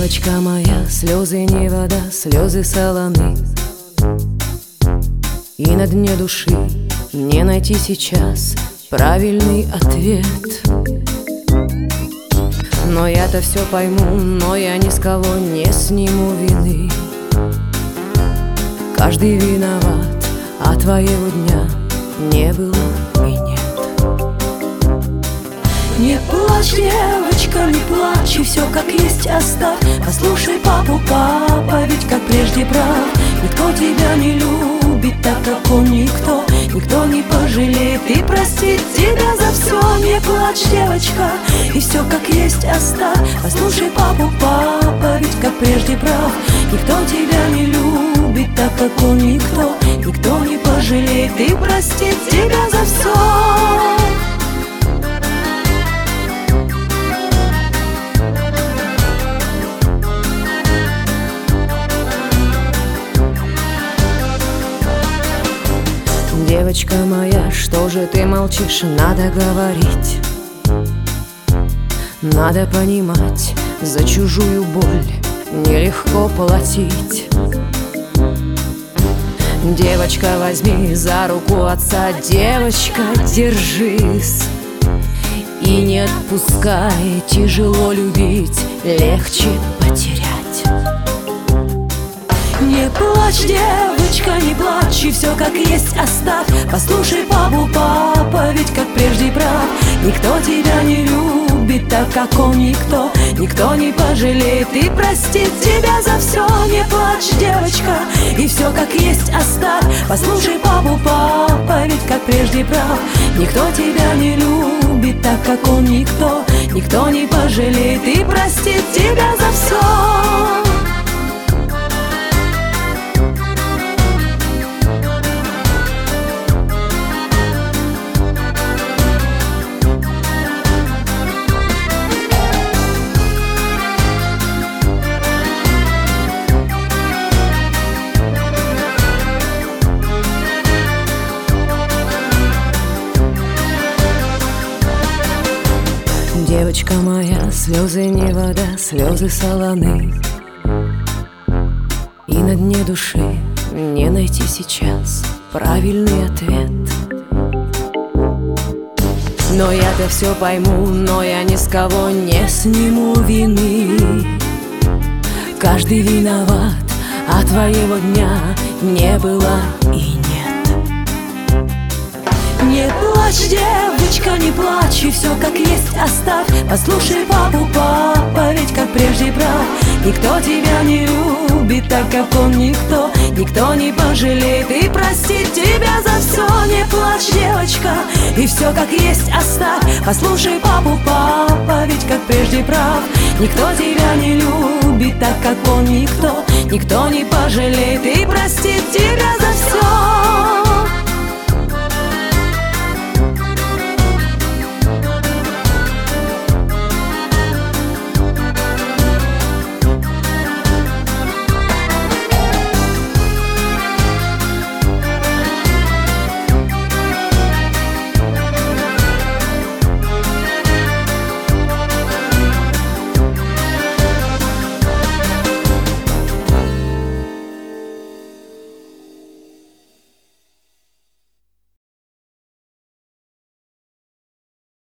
Девочка моя, слезы не вода, слезы солоны, и на дне души не найти сейчас правильный ответ. Но я-то все пойму, но я ни с кого не сниму вины. Каждый виноват, а твоего дня не было и нет. Не плачь, девочка, не плачь, и все как есть оставь. Послушай папу, папа ведь как прежде прав. Никто тебя не любит так, как он, никто. Никто не пожалеет и простит тебя за все. Не плачь, девочка, и все как есть оставь. Послушай папу, папа ведь как прежде прав. Никто тебя не любит так, как он, никто. Никто не пожалеет и простит тебя за все. Девочка моя, что же ты молчишь? Надо говорить, надо понимать, за чужую боль нелегко платить. Девочка, возьми за руку отца, девочка, держись и не отпускай. Тяжело любить, легче потерять. Не плачь, девочка, не плачь, и все как есть оставь. Послушай папу, папа ведь как прежде прав. Никто тебя не любит так, как он, никто. Никто не пожалеет и простит тебя за все. Не плачь, девочка, и все как есть оставь. Послушай папу, папа ведь как прежде прав. Никто тебя не любит так, как он, никто. Никто не пожалеет и простит тебя за все. Девочка моя, слезы не вода, слезы солоны, и на дне души не найти сейчас правильный ответ. Но я-то все пойму, но я ни с кого не сниму вины. Каждый виноват, а твоего дня не было и нет. Не плачь, девочка, не плачь, и все как есть оставь. Послушай папу, папа ведь как прежде прав. Никто тебя не любит так, как он, никто. Никто не пожалеет и простит тебя за все. Не плачь, девочка, и все как есть оставь. Послушай папу, папа ведь как прежде прав. Никто тебя не любит так, как он, никто. Никто не пожалеет и простит тебя за все.